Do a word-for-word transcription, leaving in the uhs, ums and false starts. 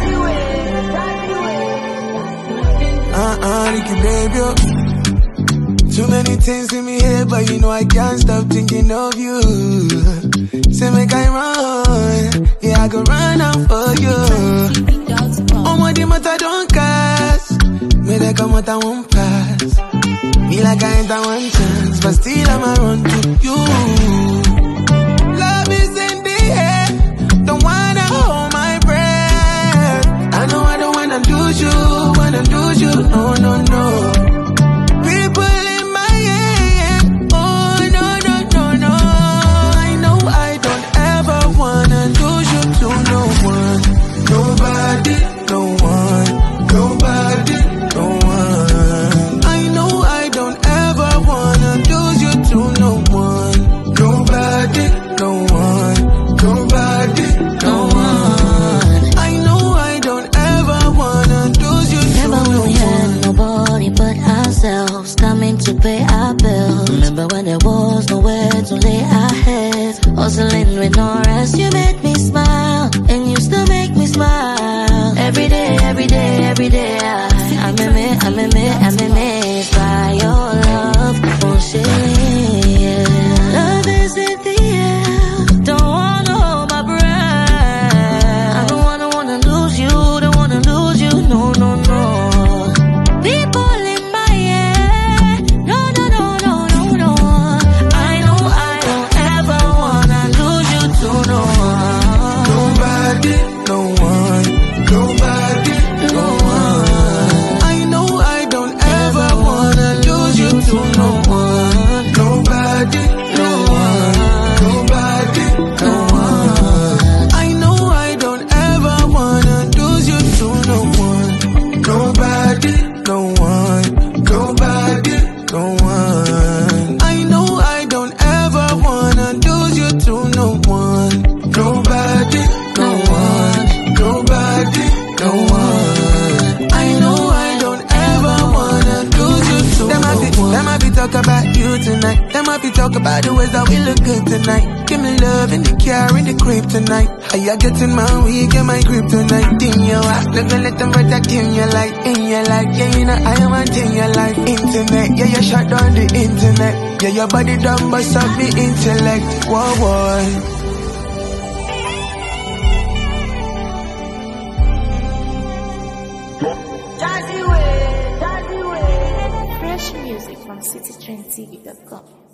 Uh-uh, Ricky baby. Too many things in me head, but you know I can't stop thinking of you. Say make I run, yeah I go run out for you. Oh my the matter don't cast, me they come out and won't pass. Me like I ain't that one chance, but still I'ma run to you. Love is in the air, don't wanna hold my breath. I know I don't wanna lose you, wanna lose you, no, no, no. Nobody, no one, nobody, no one. I know I don't ever wanna lose you to no one. Nobody, no one, nobody, no one. I know I don't ever wanna lose you to Remember no when we one. had nobody but ourselves coming to pay our bills. Remember when there was nowhere to lay our heads, hustling with no rest. You made me smile, and you still make me smile. Every day, every day, every day I, I'm in me, I'm in me, I'm amazed by your love. Won't you leave? Love is in the air, don't wanna hold my breath. I don't wanna, wanna lose you, don't wanna lose you, no, no, no. People in my head, no, no, no, no, no, no. I know I don't ever wanna lose you to no one. Nobody, no one, nobody, no one. I know I don't ever wanna lose you to no one. Nobody, no one, nobody, no one. I know I don't ever wanna lose you to no one. Nobody, no one, nobody, no one. I know I don't ever wanna lose you to no one. Nobody, no one, nobody, no one. I know I don't ever wanna lose you to them no be, one. Them I be talk about you tonight. Them I be talk about the ways that we look good tonight. Give me love in the car, in the crib tonight. How you getting my weed, get my grip tonight. In your act, not gonna let them protect in your life, in your life. Yeah, you know I am a in your life. Internet, yeah, you shut down the internet. Yeah, your body done bust up the intellect. Whoa, whoa. Fresh music from city trend t v dot com.